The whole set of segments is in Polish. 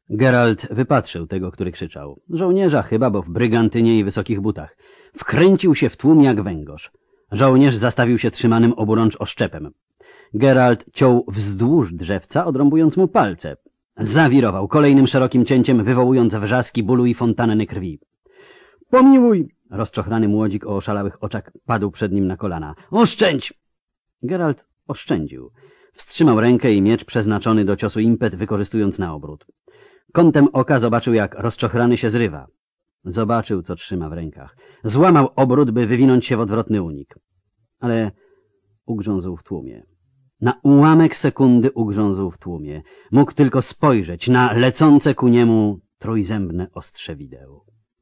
Geralt wypatrzył tego, który krzyczał. Żołnierza chyba, bo w brygantynie i wysokich butach. Wkręcił się w tłum jak węgorz. Żołnierz zastawił się trzymanym oburącz oszczepem. Geralt ciął wzdłuż drzewca, odrąbując mu palce. Zawirował kolejnym szerokim cięciem, wywołując wrzaski bólu i fontanny krwi. Pomiłuj! Rozczochrany młodzik o oszalałych oczach padł przed nim na kolana. Oszczędź! Geralt oszczędził. Wstrzymał rękę i miecz przeznaczony do ciosu impet, wykorzystując na obrót. Kątem oka zobaczył, jak rozczochrany się zrywa. Zobaczył, co trzyma w rękach. Złamał obrót, by wywinąć się w odwrotny unik. Ale ugrzązł w tłumie. Na ułamek sekundy ugrzązł w tłumie. Mógł tylko spojrzeć na lecące ku niemu trójzębne ostrze wideł.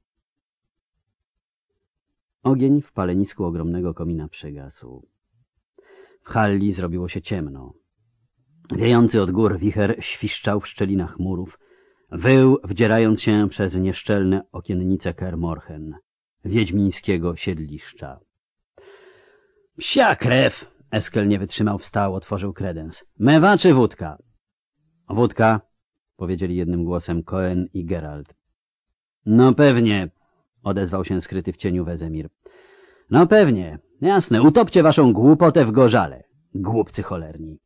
Ogień w palenisku ogromnego komina przygasł. W halli zrobiło się ciemno. Wiejący od gór wicher świszczał w szczelinach murów, wył, wdzierając się przez nieszczelne okiennice Kaer Morhen, wiedźmińskiego siedliszcza. Psia krew! Eskel nie wytrzymał, wstał, otworzył kredens. Mewa czy wódka? Wódka, powiedzieli jednym głosem Coen i Geralt. No pewnie, odezwał się skryty w cieniu Wezemir. No pewnie, jasne, utopcie waszą głupotę w gorzale, głupcy cholerni.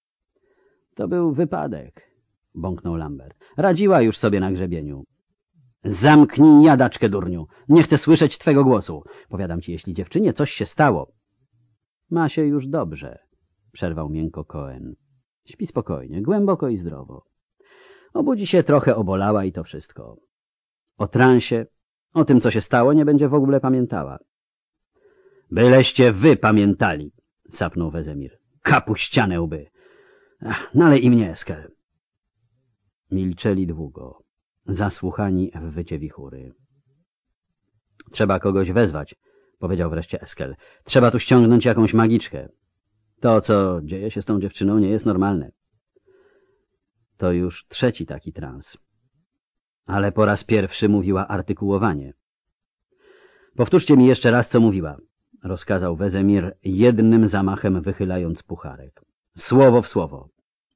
To był wypadek, bąknął Lambert. Radziła już sobie na grzebieniu. Zamknij jadaczkę, durniu. Nie chcę słyszeć twego głosu. Powiadam ci, jeśli dziewczynie coś się stało. Ma się już dobrze, przerwał miękko Coen. Śpi spokojnie, głęboko i zdrowo. Obudzi się trochę obolała i to wszystko. O transie, o tym, co się stało, nie będzie w ogóle pamiętała. Byleście wy pamiętali, sapnął Wezemir. Kapuściane łby. Nalej i mnie, Eskel. Milczeli długo, zasłuchani w wycie wichury. Trzeba kogoś wezwać, powiedział wreszcie Eskel. Trzeba tu ściągnąć jakąś magiczkę. To, co dzieje się z tą dziewczyną, nie jest normalne. To już trzeci taki trans. Ale po raz pierwszy mówiła artykułowanie. Powtórzcie mi jeszcze raz, co mówiła, rozkazał Wezemir, jednym zamachem wychylając pucharek. Słowo w słowo.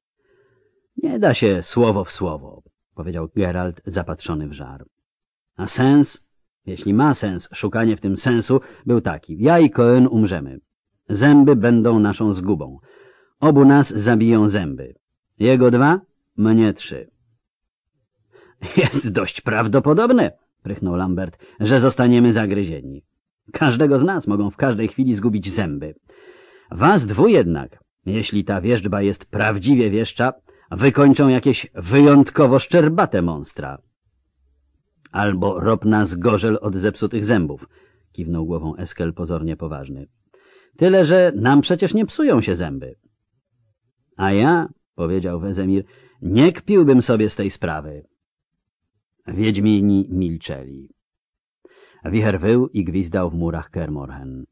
Nie da się słowo w słowo, powiedział Geralt, zapatrzony w żar. A sens? Jeśli ma sens, szukanie w tym sensu był taki. Ja i Coen umrzemy. Zęby będą naszą zgubą. Obu nas zabiją zęby. Jego 2, mnie 3. Jest dość prawdopodobne, prychnął Lambert, że zostaniemy zagryzieni. Każdego z nas mogą w każdej chwili zgubić zęby. Was 2 jednak, jeśli ta wierzba jest prawdziwie wieszcza, wykończą jakieś wyjątkowo szczerbate monstra. Albo ropna zgorzel od zepsutych zębów, kiwnął głową Eskel pozornie poważny. Tyle, że nam przecież nie psują się zęby. A ja, powiedział Wezemir, nie kpiłbym sobie z tej sprawy. Wiedźmini milczeli. Wicher wył i gwizdał w murach Kaer Morhen.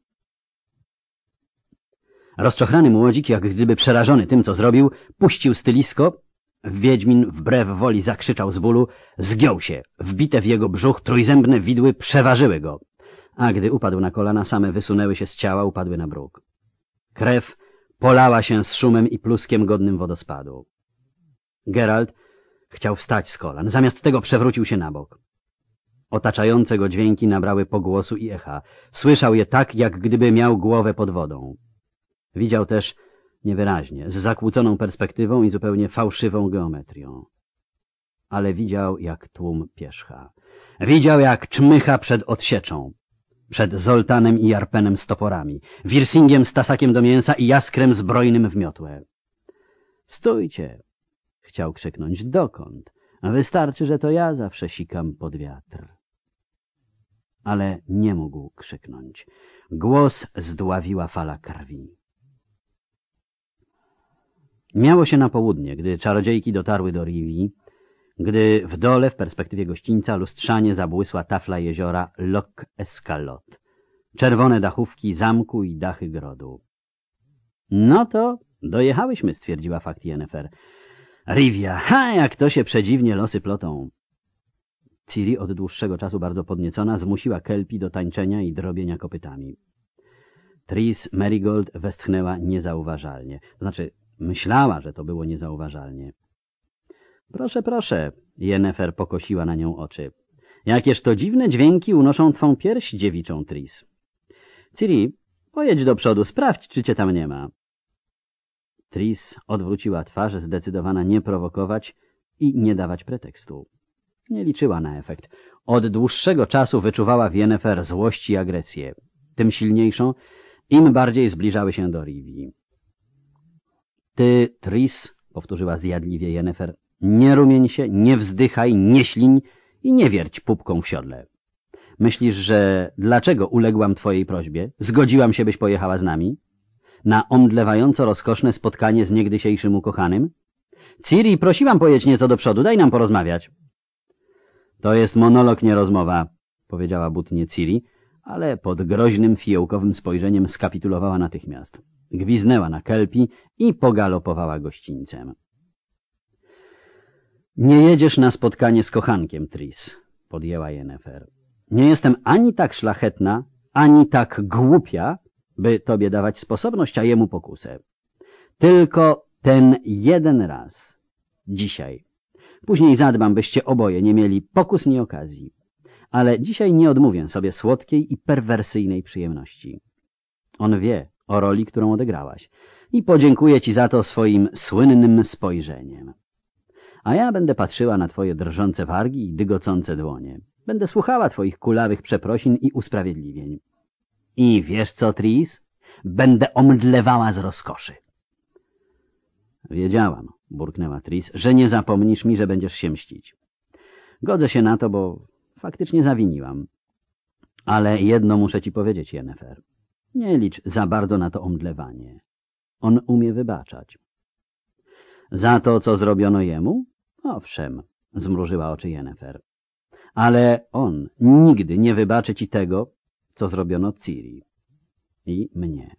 Rozczochrany młodzik, jak gdyby przerażony tym, co zrobił, puścił stylisko. Wiedźmin wbrew woli zakrzyczał z bólu, zgiął się, wbite w jego brzuch trójzębne widły przeważyły go, a gdy upadł na kolana, same wysunęły się z ciała, upadły na bruk. Krew polała się z szumem i pluskiem godnym wodospadu. Geralt chciał wstać z kolan, zamiast tego przewrócił się na bok. Otaczające go dźwięki nabrały pogłosu i echa. Słyszał je tak, jak gdyby miał głowę pod wodą. Widział też niewyraźnie, z zakłóconą perspektywą i zupełnie fałszywą geometrią. Ale widział, jak tłum pierzcha. Widział, jak czmycha przed odsieczą. Przed Zoltanem i Jarpenem z toporami, Wirsingiem z tasakiem do mięsa i Jaskrem zbrojnym w miotłę. Stójcie! Chciał krzyknąć. Dokąd? Wystarczy, że to ja zawsze sikam pod wiatr. Ale nie mógł krzyknąć. Głos zdławiła fala krwi. Miało się na południe, gdy czarodziejki dotarły do Rivii, gdy w dole, w perspektywie gościńca, lustrzanie zabłysła tafla jeziora Loch Escalot, czerwone dachówki zamku i dachy grodu. No to dojechałyśmy, stwierdziła Fakti Yennefer. Rivia, jak to się przedziwnie losy plotą. Ciri, od dłuższego czasu bardzo podniecona, zmusiła Kelpie do tańczenia i drobienia kopytami. Tris Merigold westchnęła niezauważalnie. Znaczy, myślała, że to było niezauważalnie. Proszę, proszę, Yennefer pokosiła na nią oczy. Jakież to dziwne dźwięki unoszą twą pierś dziewiczą, Tris. Ciri, pojedź do przodu, sprawdź, czy cię tam nie ma. Tris odwróciła twarz, zdecydowana nie prowokować i nie dawać pretekstu. Nie liczyła na efekt. Od dłuższego czasu wyczuwała w Yennefer złość i agresję. Tym silniejszą, im bardziej zbliżały się do Rivii. Ty, Tris, powtórzyła zjadliwie Yennefer, nie rumień się, nie wzdychaj, nie śliń i nie wierć pupką w siodle. Myślisz, że dlaczego uległam twojej prośbie? Zgodziłam się, byś pojechała z nami? Na omdlewająco rozkoszne spotkanie z niegdysiejszym ukochanym? Ciri, prosiłam pojedź nieco do przodu, daj nam porozmawiać. To jest monolog, nie rozmowa, powiedziała butnie Ciri, ale pod groźnym, fiołkowym spojrzeniem skapitulowała natychmiast. Gwiznęła na kelpi i pogalopowała gościńcem. Nie jedziesz na spotkanie z kochankiem, Tris, podjęła Yennefer. Nie jestem ani tak szlachetna, ani tak głupia, by tobie dawać sposobność, a jemu pokusę. Tylko ten jeden raz. Dzisiaj. Później zadbam, byście oboje nie mieli pokus ni okazji. Ale dzisiaj nie odmówię sobie słodkiej i perwersyjnej przyjemności. On wie o roli, którą odegrałaś i podziękuję ci za to swoim słynnym spojrzeniem. A ja będę patrzyła na twoje drżące wargi i dygocące dłonie. Będę słuchała twoich kulawych przeprosin i usprawiedliwień. I wiesz co, Tris? Będę omdlewała z rozkoszy. Wiedziałam, burknęła Tris, że nie zapomnisz mi, że będziesz się mścić. Godzę się na to, bo faktycznie zawiniłam. Ale jedno muszę ci powiedzieć, Yennefer. Nie licz za bardzo na to omdlewanie. On umie wybaczać. Za to, co zrobiono jemu? Owszem, zmrużyła oczy Yennefer. Ale on nigdy nie wybaczy ci tego, co zrobiono Ciri. I mnie.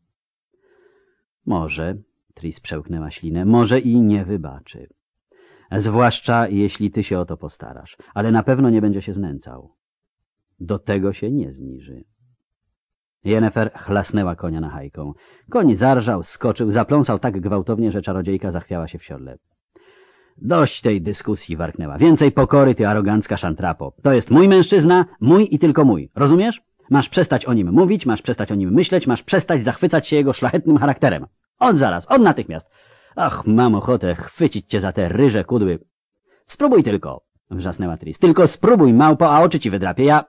Może, Tris przełknęła ślinę, może i nie wybaczy. Zwłaszcza, jeśli ty się o to postarasz. Ale na pewno nie będzie się znęcał. Do tego się nie zniży. Yennefer chlasnęła konia nachajką. Koń zarżał, skoczył, zapląsał tak gwałtownie, że czarodziejka zachwiała się w siodle. Dość tej dyskusji, warknęła. Więcej pokory, ty arogancka szantrapo. To jest mój mężczyzna, mój i tylko mój. Rozumiesz? Masz przestać o nim mówić, masz przestać o nim myśleć, masz przestać zachwycać się jego szlachetnym charakterem. Od zaraz, od natychmiast. Ach, mam ochotę chwycić cię za te ryże kudły. Spróbuj tylko, wrzasnęła Tris. Tylko spróbuj, małpo, a oczy ci wydrapię. Ja...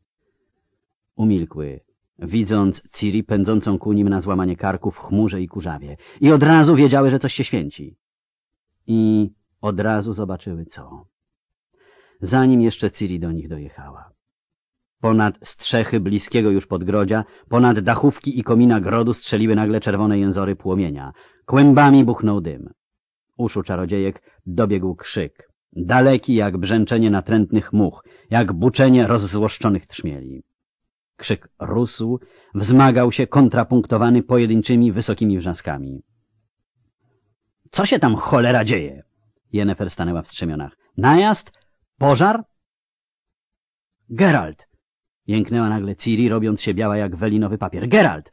Umilkły, widząc Ciri pędzącą ku nim na złamanie karku w chmurze i kurzawie. I od razu wiedziały, że coś się święci. I od razu zobaczyły co. Zanim jeszcze Ciri do nich dojechała. Ponad strzechy bliskiego już podgrodzia, ponad dachówki i komina grodu strzeliły nagle czerwone jęzory płomienia. Kłębami buchnął dym. Uszu czarodziejek dobiegł krzyk. Daleki jak brzęczenie natrętnych much, jak buczenie rozzłoszczonych trzmieli. Krzyk rósł, wzmagał się kontrapunktowany pojedynczymi, wysokimi wrzaskami. Co się tam cholera dzieje? Yennefer stanęła w strzemionach. Najazd? Pożar? Geralt! Jęknęła nagle Ciri, robiąc się biała jak welinowy papier. Geralt!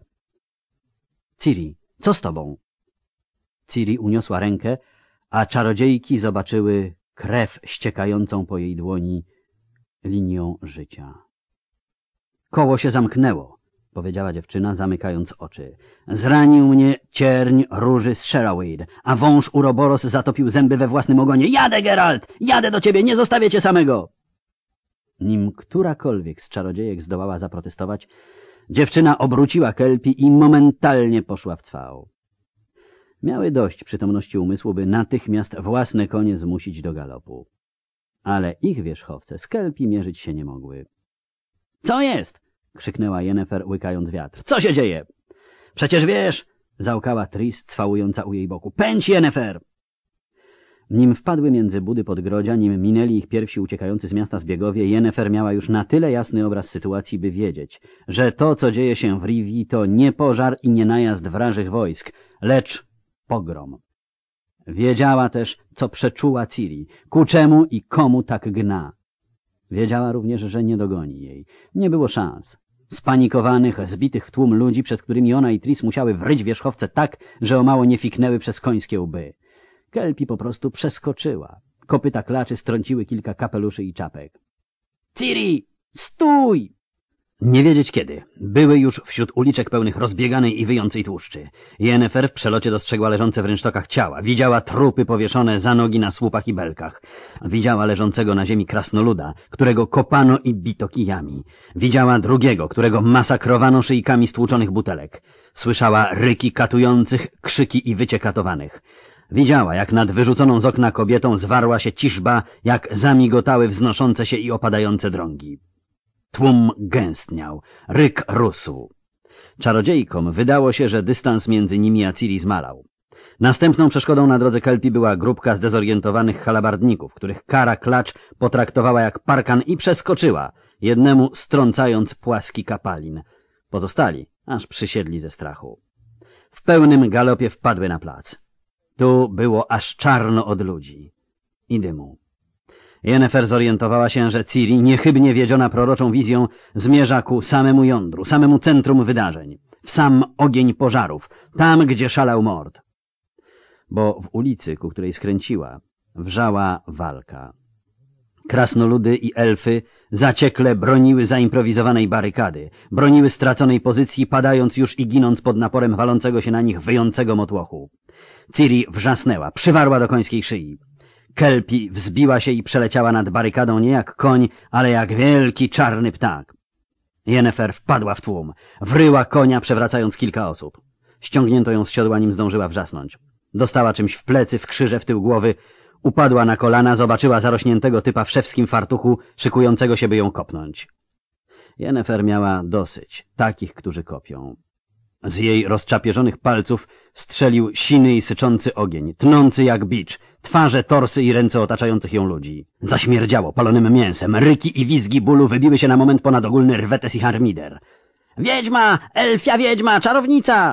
Ciri, co z tobą? Ciri uniosła rękę, a czarodziejki zobaczyły krew ściekającą po jej dłoni linią życia. Koło się zamknęło, powiedziała dziewczyna, zamykając oczy. Zranił mnie cierń róży z Sherwood, a wąż Uroboros zatopił zęby we własnym ogonie. Jadę, Geralt! Jadę do ciebie, nie zostawię cię samego! Nim którakolwiek z czarodziejek zdołała zaprotestować, dziewczyna obróciła kelpi i momentalnie poszła w cwał. Miały dość przytomności umysłu, by natychmiast własne konie zmusić do galopu. Ale ich wierzchowce z kelpi mierzyć się nie mogły. — Co jest? — krzyknęła Yennefer, łykając wiatr. — Co się dzieje? — Przecież wiesz! — załkała Tris, cwałująca u jej boku. — Pędź, Yennefer! Nim wpadły między budy podgrodzia, nim minęli ich pierwsi uciekający z miasta zbiegowie, Yennefer miała już na tyle jasny obraz sytuacji, by wiedzieć, że to, co dzieje się w Rivii, to nie pożar i nie najazd wrażych wojsk, lecz pogrom. Wiedziała też, co przeczuła Ciri, ku czemu i komu tak gna. Wiedziała również, że nie dogoni jej. Nie było szans. Spanikowanych, zbitych w tłum ludzi, przed którymi ona i Tris musiały wryć wierzchowce tak, że o mało nie fiknęły przez końskie łby. Kelpi po prostu przeskoczyła. kopyta klaczy strąciły kilka kapeluszy i czapek. Ciri! Stój! Nie wiedzieć kiedy. Były już wśród uliczek pełnych rozbieganej i wyjącej tłuszczy. Yennefer w przelocie dostrzegła leżące w rynsztokach ciała. Widziała trupy powieszone za nogi na słupach i belkach. Widziała leżącego na ziemi krasnoluda, którego kopano i bito kijami. Widziała drugiego, którego masakrowano szyjkami stłuczonych butelek. Słyszała ryki katujących, krzyki i wycie katowanych. Widziała, jak nad wyrzuconą z okna kobietą zwarła się ciżba, jak zamigotały wznoszące się i opadające drągi. Tłum gęstniał, ryk rósł. Czarodziejkom wydało się, że dystans między nimi a Ciri zmalał. Następną przeszkodą na drodze Kelpii była grupka zdezorientowanych halabardników, których kara klacz potraktowała jak parkan i przeskoczyła, jednemu strącając płaski kapalin. Pozostali aż przysiedli ze strachu. W pełnym galopie wpadły na plac. Tu było aż czarno od ludzi i dymu. Yennefer zorientowała się, że Ciri, niechybnie wiedziona proroczą wizją, zmierza ku samemu jądru, samemu centrum wydarzeń, w sam ogień pożarów, tam, gdzie szalał mord. Bo w ulicy, ku której skręciła, wrzała walka. Krasnoludy i elfy zaciekle broniły zaimprowizowanej barykady, broniły straconej pozycji, padając już i ginąc pod naporem walącego się na nich wyjącego motłochu. Ciri wrzasnęła, przywarła do końskiej szyi. Kelpii wzbiła się i przeleciała nad barykadą nie jak koń, ale jak wielki czarny ptak. Yennefer wpadła w tłum, wryła konia, przewracając kilka osób. Ściągnięto ją z siodła, nim zdążyła wrzasnąć. Dostała czymś w plecy, w krzyże, w tył głowy, upadła na kolana, zobaczyła zarośniętego typa w szewskim fartuchu, szykującego się, by ją kopnąć. Yennefer miała dosyć takich, którzy kopią. Z jej rozczapierzonych palców strzelił siny i syczący ogień, tnący jak bicz, twarze, torsy i ręce otaczających ją ludzi. Zaśmierdziało palonym mięsem, ryki i wizgi bólu wybiły się na moment ponad ogólny rwetes i harmider. Wiedźma! Elfia wiedźma! Czarownica!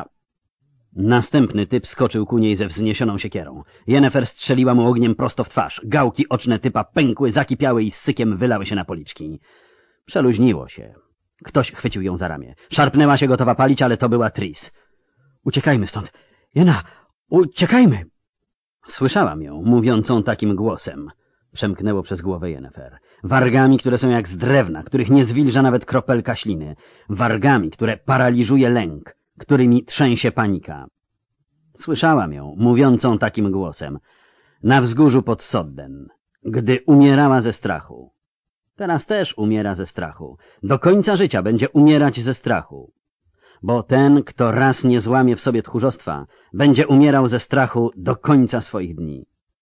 Następny typ skoczył ku niej ze wzniesioną siekierą. Yennefer strzeliła mu ogniem prosto w twarz. Gałki oczne typa pękły, zakipiały i z sykiem wylały się na policzki. Przeluźniło się. Ktoś chwycił ją za ramię. Szarpnęła się, gotowa palić, ale to była Tris. Uciekajmy stąd. Jena, uciekajmy! Słyszałam ją, mówiącą takim głosem. Przemknęło przez głowę Yennefer. Wargami, które są jak z drewna, których nie zwilża nawet kropelka śliny. Wargami, które paraliżuje lęk, którymi trzęsie panika. Słyszałam ją, mówiącą takim głosem. Na wzgórzu pod Sodden, gdy umierała ze strachu. Teraz też umiera ze strachu. Do końca życia będzie umierać ze strachu. Bo ten, kto raz nie złamie w sobie tchórzostwa, będzie umierał ze strachu do końca swoich dni.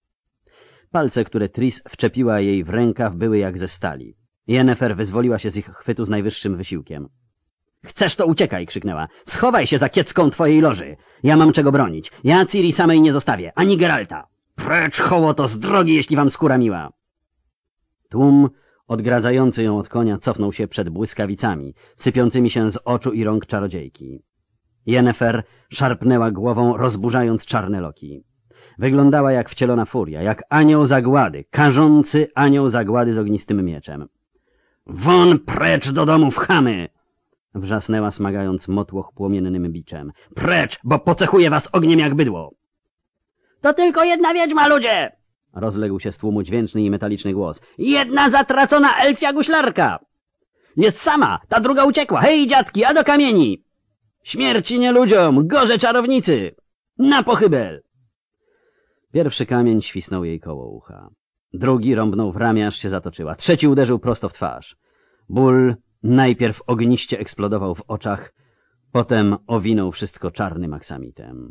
Palce, które Tris wczepiła jej w rękaw, były jak ze stali. Yennefer wyzwoliła się z ich chwytu z najwyższym wysiłkiem. Chcesz, to uciekaj, krzyknęła. Schowaj się za kiecką twojej loży. Ja mam czego bronić. Ja Ciri samej nie zostawię, ani Geralta. Precz, hołoto, z drogi, jeśli wam skóra miła. Tłum odgradzający ją od konia cofnął się przed błyskawicami, sypiącymi się z oczu i rąk czarodziejki. Yennefer szarpnęła głową, rozburzając czarne loki. Wyglądała jak wcielona furia, jak anioł zagłady, karzący anioł zagłady z ognistym mieczem. Won precz do domów, chamy! Wrzasnęła, smagając motłoch płomiennym biczem. Precz, bo pocechuję was ogniem jak bydło! To tylko jedna wiedźma, ludzie! Rozległ się z tłumu dźwięczny i metaliczny głos. Jedna zatracona elfia guślarka! Jest sama, ta druga uciekła. Hej, dziadki, a do kamieni! Śmierci nie ludziom, gorze czarownicy! Na pochybel! Pierwszy kamień świsnął jej koło ucha. Drugi rąbnął w ramię, aż się zatoczyła. Trzeci uderzył prosto w twarz. Ból najpierw ogniście eksplodował w oczach, potem owinął wszystko czarnym aksamitem.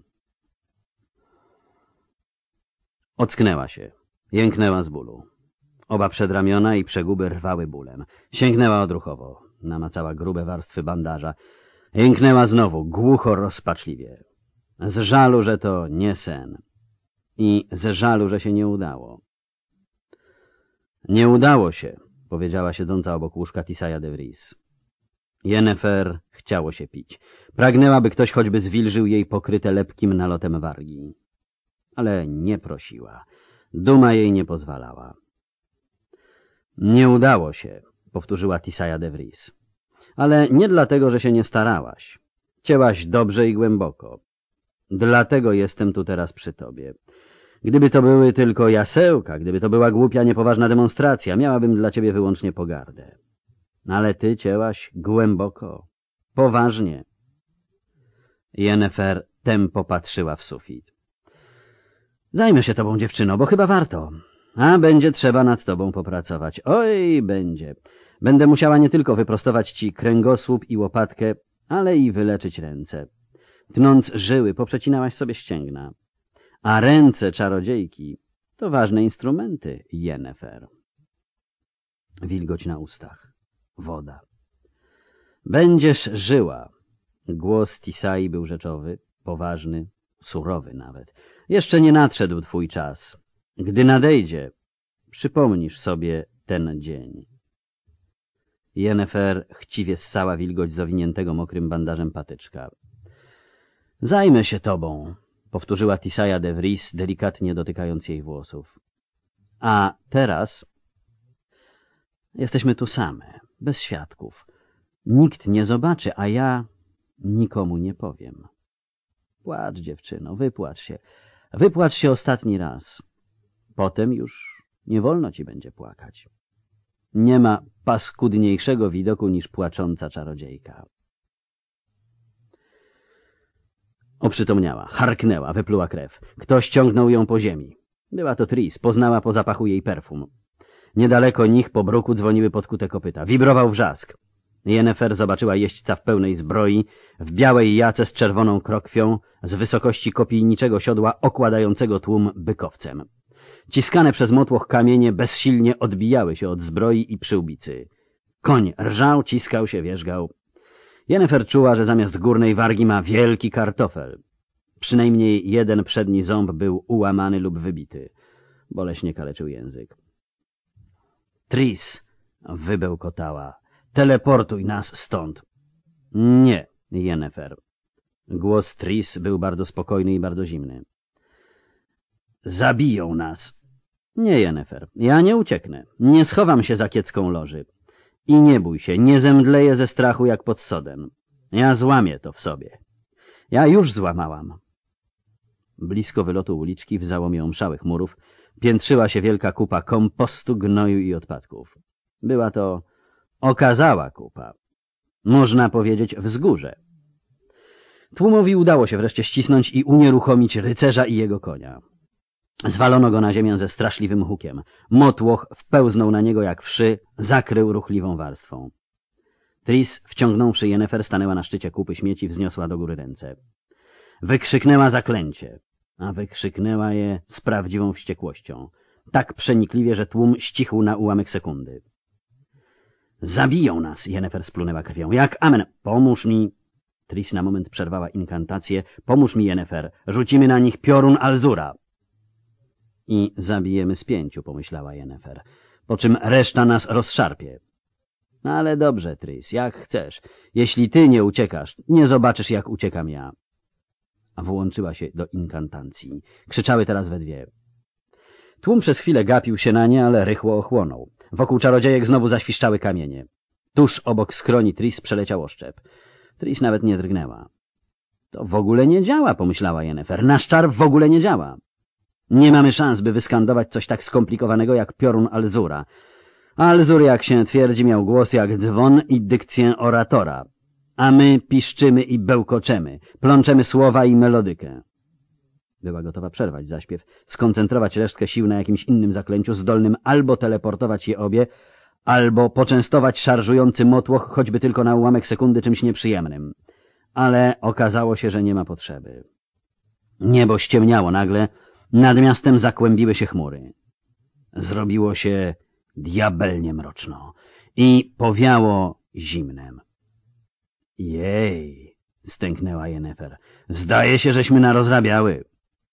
Ocknęła się. Jęknęła z bólu. Oba przedramiona i przeguby rwały bólem. Sięgnęła odruchowo. Namacała grube warstwy bandaża. Jęknęła znowu, głucho, rozpaczliwie. Z żalu, że to nie sen. I ze żalu, że się nie udało. Nie udało się, powiedziała siedząca obok łóżka Tissaia de Vries. Yennefer chciało się pić. Pragnęła, by ktoś choćby zwilżył jej pokryte lepkim nalotem wargi. Ale nie prosiła. Duma jej nie pozwalała. Nie udało się, powtórzyła Tissaia de Vries. Ale nie dlatego, że się nie starałaś. Cięłaś dobrze i głęboko. Dlatego jestem tu teraz przy tobie. Gdyby to były tylko jasełka, gdyby to była głupia, niepoważna demonstracja, miałabym dla ciebie wyłącznie pogardę. Ale ty cięłaś głęboko, poważnie. Yennefer tępo patrzyła w sufit. Zajmę się tobą, dziewczyno, bo chyba warto. A będzie trzeba nad tobą popracować. Oj, będzie. Będę musiała nie tylko wyprostować ci kręgosłup i łopatkę, ale i wyleczyć ręce. Tnąc żyły, poprzecinałaś sobie ścięgna. A ręce czarodziejki to ważne instrumenty, Yennefer. Wilgoć na ustach. Woda. Będziesz żyła. Głos Tisai był rzeczowy, poważny, surowy nawet. Jeszcze nie nadszedł twój czas. Gdy nadejdzie, przypomnisz sobie ten dzień. Yennefer chciwie ssała wilgoć z owiniętego mokrym bandażem patyczka. Zajmę się tobą, powtórzyła Tisaia de Vries, delikatnie dotykając jej włosów. A teraz jesteśmy tu same, bez świadków. Nikt nie zobaczy, a ja nikomu nie powiem. Płacz, dziewczyno, wypłacz się. Wypłacz się ostatni raz. Potem już nie wolno ci będzie płakać. Nie ma paskudniejszego widoku niż płacząca czarodziejka. Oprzytomniała, harknęła, wypluła krew. Ktoś ciągnął ją po ziemi. Była to Tris, poznała po zapachu jej perfum. Niedaleko nich po bruku dzwoniły podkute kopyta. Wibrował wrzask. Yennefer zobaczyła jeźdźca w pełnej zbroi, w białej jace z czerwoną krokwią, z wysokości kopijniczego siodła okładającego tłum bykowcem. Ciskane przez motłoch kamienie bezsilnie odbijały się od zbroi i przyłbicy. Koń rżał, ciskał się, wierzgał. Yennefer czuła, że zamiast górnej wargi ma wielki kartofel. Przynajmniej jeden przedni ząb był ułamany lub wybity. Boleśnie kaleczył język. Tris, wybełkotała, teleportuj nas stąd. Nie, Yennefer. Głos Tris był bardzo spokojny i bardzo zimny. Zabiją nas. Nie, Yennefer, ja nie ucieknę. Nie schowam się za kiecką loży. I nie bój się, nie zemdleję ze strachu jak pod sodem. Ja złamię to w sobie. Ja już złamałam. Blisko wylotu uliczki, w załomie omszałych murów, piętrzyła się wielka kupa kompostu, gnoju i odpadków. Była to okazała kupa. Można powiedzieć wzgórze. Tłumowi udało się wreszcie ścisnąć i unieruchomić rycerza i jego konia. Zwalono go na ziemię ze straszliwym hukiem. Motłoch wpełznął na niego jak wszy, zakrył ruchliwą warstwą. Tris, wciągnąwszy Yennefer, stanęła na szczycie kupy śmieci, wzniosła do góry ręce. Wykrzyknęła zaklęcie, a wykrzyknęła je z prawdziwą wściekłością. Tak przenikliwie, że tłum ścichł na ułamek sekundy. Zabiją nas, Yennefer splunęła krwią. Jak amen. Pomóż mi. Tris na moment przerwała inkantację. Pomóż mi, Yennefer. Rzucimy na nich piorun Alzura. I zabijemy z 5, pomyślała Yennefer, po czym reszta nas rozszarpie. Ale dobrze, Tris, jak chcesz. Jeśli ty nie uciekasz, nie zobaczysz, jak uciekam ja. A włączyła się do inkantacji. Krzyczały teraz we dwie. Tłum przez chwilę gapił się na nie, ale rychło ochłonął. Wokół czarodziejek znowu zaświszczały kamienie. Tuż obok skroni Tris przeleciał oszczep. Tris nawet nie drgnęła. To w ogóle nie działa, pomyślała Yennefer. Nasz czar w ogóle nie działa. Nie mamy szans, by wyskandować coś tak skomplikowanego jak piorun Alzura. Alzur, jak się twierdzi, miał głos jak dzwon i dykcję oratora. A my piszczymy i bełkoczemy, plączemy słowa i melodykę. Była gotowa przerwać zaśpiew, skoncentrować resztkę sił na jakimś innym zaklęciu, zdolnym albo teleportować je obie, albo poczęstować szarżujący motłoch choćby tylko na ułamek sekundy czymś nieprzyjemnym. Ale okazało się, że nie ma potrzeby. Niebo ściemniało nagle, nad miastem zakłębiły się chmury. Zrobiło się diabelnie mroczno i powiało zimnem. Jej, stęknęła Yennefer. Zdaje się, żeśmy narozrabiały.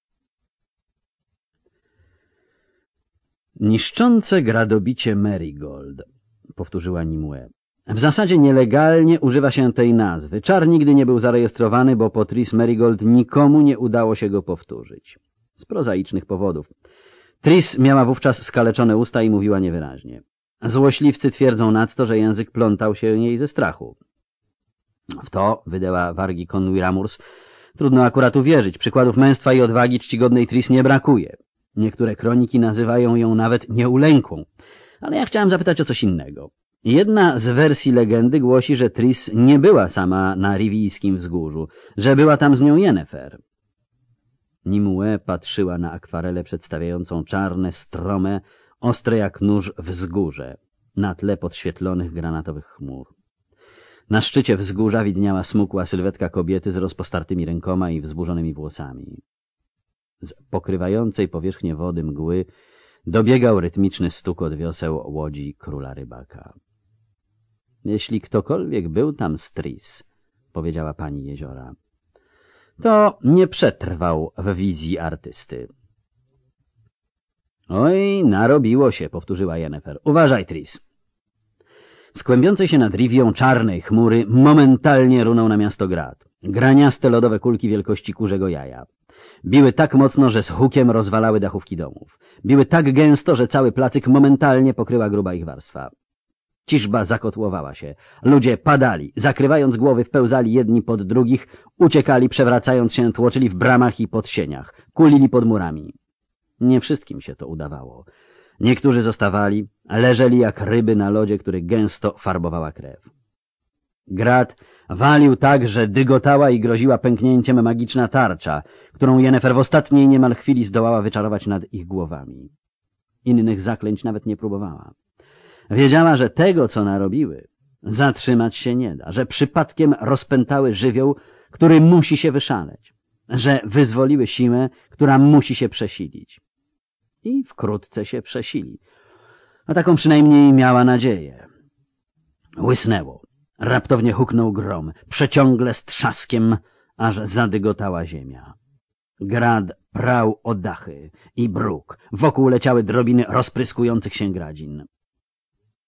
Niszczące gradobicie Merigold, powtórzyła Nimue. W zasadzie nielegalnie używa się tej nazwy. Czar nigdy nie był zarejestrowany, bo po Tris Merigold nikomu nie udało się go powtórzyć. Z prozaicznych powodów. Tris miała wówczas skaleczone usta i mówiła niewyraźnie. Złośliwcy twierdzą nadto, że język plątał się jej ze strachu. W to wydęła wargi Conwy Ramurs. Trudno akurat uwierzyć. Przykładów męstwa i odwagi czcigodnej Tris nie brakuje. Niektóre kroniki nazywają ją nawet nieulękłą. Ale ja chciałem zapytać o coś innego. Jedna z wersji legendy głosi, że Tris nie była sama na Riwijskim wzgórzu, że była tam z nią Yennefer. Nimue patrzyła na akwarelę przedstawiającą czarne, strome, ostre jak nóż wzgórze, na tle podświetlonych granatowych chmur. Na szczycie wzgórza widniała smukła sylwetka kobiety z rozpostartymi rękoma i wzburzonymi włosami. Z pokrywającej powierzchnię wody mgły dobiegał rytmiczny stukot wioseł łodzi króla rybaka. Jeśli ktokolwiek był tam z Tris, powiedziała pani jeziora, to nie przetrwał w wizji artysty. Oj, narobiło się, powtórzyła Yennefer. Uważaj, Tris. Z kłębiącej się nad Rivią czarnej chmury momentalnie runął na miasto grad. Graniaste lodowe kulki wielkości kurzego jaja. Biły tak mocno, że z hukiem rozwalały dachówki domów. Biły tak gęsto, że cały placyk momentalnie pokryła gruba ich warstwa. Ciżba zakotłowała się. Ludzie padali, zakrywając głowy, wpełzali jedni pod drugich, uciekali, przewracając się, tłoczyli w bramach i pod sieniach, kulili pod murami. Nie wszystkim się to udawało. Niektórzy zostawali, leżeli jak ryby na lodzie, który gęsto farbowała krew. Grad walił tak, że dygotała i groziła pęknięciem magiczna tarcza, którą Yennefer w ostatniej niemal chwili zdołała wyczarować nad ich głowami. Innych zaklęć nawet nie próbowała. Wiedziała, że tego, co narobiły, zatrzymać się nie da, że przypadkiem rozpętały żywioł, który musi się wyszaleć, że wyzwoliły siłę, która musi się przesilić. I wkrótce się przesili. A taką przynajmniej miała nadzieję. Łysnęło. Raptownie huknął grom, przeciągle z trzaskiem, aż zadygotała ziemia. Grad prał o dachy i bruk. Wokół leciały drobiny rozpryskujących się gradzin.